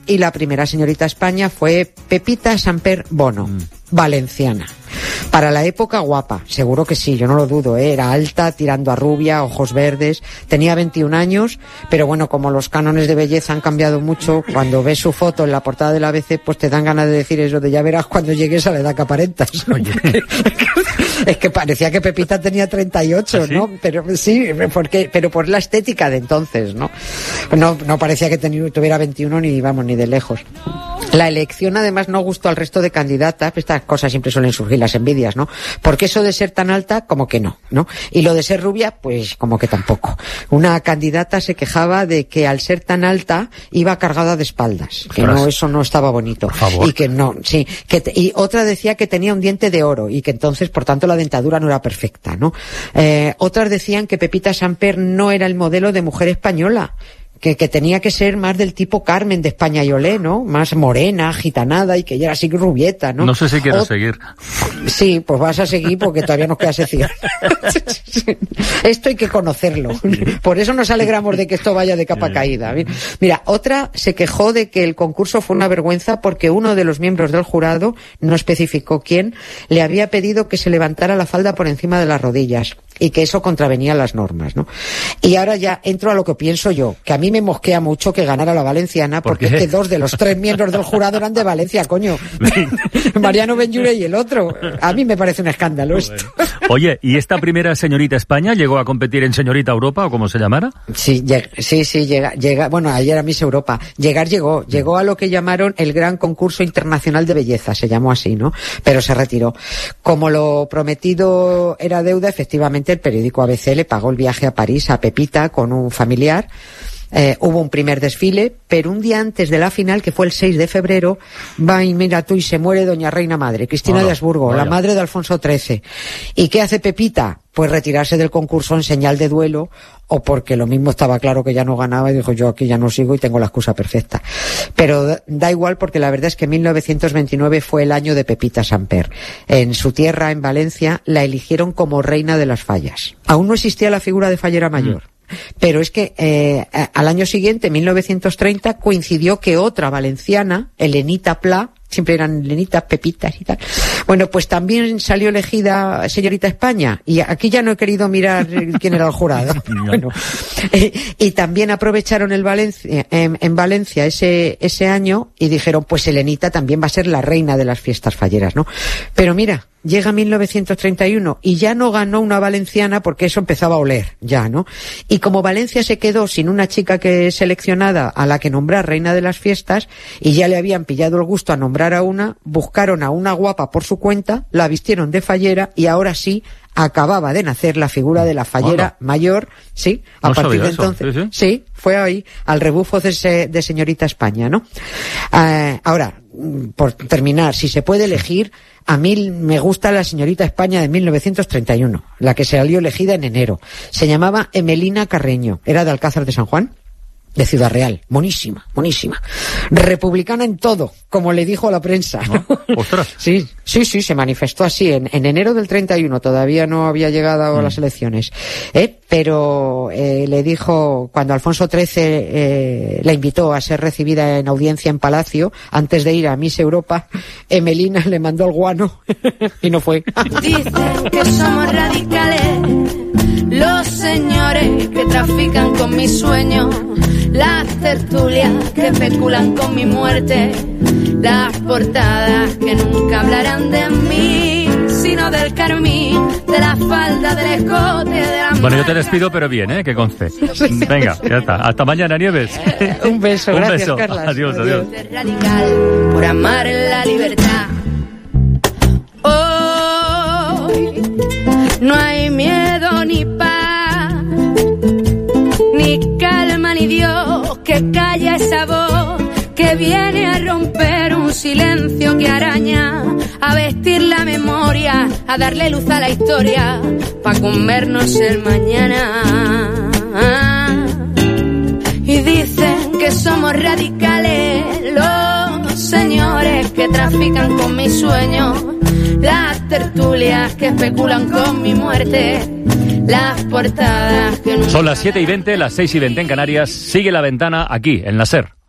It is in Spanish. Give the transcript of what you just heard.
y la primera señorita España fue Pepita Samper Bono, valenciana. Para la época guapa, seguro que sí, yo no lo dudo, era alta, tirando a rubia, ojos verdes, tenía 21 años, pero bueno, como los cánones de belleza han cambiado mucho, cuando ves su foto en la portada del ABC, pues te dan ganas de decir eso de ya verás cuando llegues a la edad que aparentas, ¿no? Es que parecía que Pepita tenía 38, ¿no? Pero sí, pero por la estética de entonces, ¿no? No parecía que tuviera 21 ni de lejos. La elección además no gustó al resto de candidatas, estas cosas siempre suelen surgir las envidias, ¿no? Porque eso de ser tan alta, como que no. Y lo de ser rubia, pues como que tampoco. Una candidata se quejaba de que al ser tan alta iba cargada de espaldas, que no, eso no estaba bonito. Por favor. Y que no, sí, y otra decía que tenía un diente de oro y que entonces, por tanto, la dentadura no era perfecta, ¿no? Otras decían que Pepita Samper no era el modelo de mujer española, que tenía que ser más del tipo Carmen de España y Olé, ¿no? Más morena, gitanada y que ella era así rubieta, ¿no? No sé si quiero seguir. Sí, pues vas a seguir porque todavía nos queda sección. Esto hay que conocerlo. Por eso nos alegramos de que esto vaya de capa caída. Mira, otra se quejó de que el concurso fue una vergüenza porque uno de los miembros del jurado, no especificó quién, le había pedido que se levantara la falda por encima de las rodillas y que eso contravenía las normas, ¿no? Y ahora ya entro a lo que pienso yo, que a mí me mosquea mucho que ganara la valenciana, porque es que 2 de los 3 miembros del jurado eran de Valencia, coño. Mariano Benllull y el otro. A mí me parece un escándalo esto. Oye, ¿y esta primera señorita España llegó a competir en Señorita Europa o como se llamara? Sí, llega, bueno, ayer era Miss Europa. Llegó a lo que llamaron el Gran Concurso Internacional de Belleza, se llamó así, ¿no? Pero se retiró. Como lo prometido era deuda, efectivamente el periódico ABC le pagó el viaje a París a Pepita con un familiar. Hubo un primer desfile, pero un día antes de la final, que fue el 6 de febrero, va y mira tú y se muere doña Reina Madre, Cristina de Habsburgo, la madre de Alfonso XIII. ¿Y qué hace Pepita? Pues retirarse del concurso en señal de duelo, o porque lo mismo estaba claro que ya no ganaba y dijo yo aquí ya no sigo y tengo la excusa perfecta. Pero da igual porque la verdad es que 1929 fue el año de Pepita Samper. En su tierra, en Valencia, la eligieron como reina de las fallas. Aún no existía la figura de fallera mayor. Pero es que al año siguiente, 1930, coincidió que otra valenciana, Elenita Pla, siempre eran Elenitas, Pepitas y tal. Bueno, pues también salió elegida señorita España. Y aquí ya no he querido mirar quién era el jurado. Bueno, y también aprovecharon en Valencia ese año y dijeron, pues Elenita también va a ser la reina de las fiestas falleras, ¿no? Pero mira, llega 1931 y ya no ganó una valenciana porque eso empezaba a oler, ya, ¿no? Y como Valencia se quedó sin una chica que seleccionada a la que nombrar reina de las fiestas y ya le habían pillado el gusto a nombrar a una, buscaron a una guapa por su cuenta, la vistieron de fallera y ahora sí acababa de nacer la figura de la fallera mayor, sí, a no partir de eso. entonces, sí, fue ahí, al rebufo de señorita España, ¿no? Ahora, por terminar, si se puede elegir, a mí me gusta la señorita España de 1931, la que salió elegida en enero. Se llamaba Emelina Carreño, era de Alcázar de San Juan, de Ciudad Real. Monísima. Republicana en todo, como le dijo a la prensa. ¿No? ¡Ostras! Sí, se manifestó así. En enero del 31, todavía no había llegado a las elecciones. Pero le dijo, cuando Alfonso XIII la invitó a ser recibida en audiencia en Palacio, antes de ir a Miss Europa, Emelina le mandó el guano y no fue. Dicen que somos radicales, los señores que trafican con mi sueño, las tertulias que especulan con mi muerte, las portadas que nunca hablarán de mí, sino del carmín, de la falda, del escote, de la... Bueno, yo te despido, pero bien, que conste. Venga, ya está. Hasta mañana, Nieves. Un beso, gracias, beso. Carlas. Adiós. Radical por amar la libertad. Hoy no hay miedo ni paz, ni calma ni Dios que calla esa voz que viene a romper un silencio que araña, a vestir la memoria, a darle luz a la historia, pa' comernos el mañana. Y dicen que somos radicales, los señores que trafican con mis sueños, las tertulias que especulan con mi muerte, las portadas que... Son las 7:20, las 6:20 en Canarias. Sigue La Ventana aquí, en la SER.